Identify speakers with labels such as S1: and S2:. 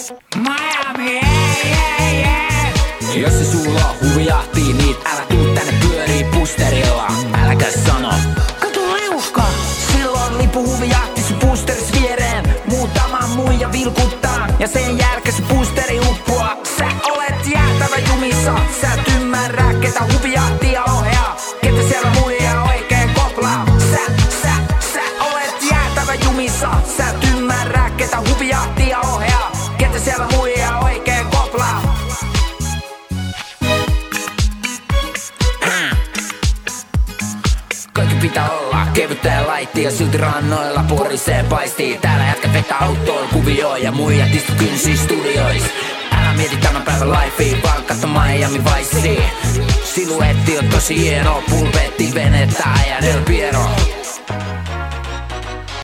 S1: Miami, jos se sulla on huvijahtii, niin älä tuu tänne pyörii pusterilla. Äläkä sano, kato liuska. Silloin lipu huvijahti sun boosteris viereen. Muutama muija vilkuttaa ja sen jälkeen sun boosteri uppoaa. Sä olet jäätävä jumissa, sä et ymmärrä ketä huvijahtia ohjaa. Ketä siellä muija oikein koplaa. Sä olet jäätävä jumissa, sä et ymmärrä ketä huvijahtia ohjaa. Ketä siellä muija oikein koplaa. Kaikki pitää olla kevyttä ja laitti ja silti rannoilla purisee paistii. Täällä jätkä vetää autoilla kuvioon ja muijat istu kynsiin studiois. Älä mieti tämän päivän lifea, vaan katso Miami Vicea. Siluetti on tosi hieno, pulpetti venettä ja Del Piero.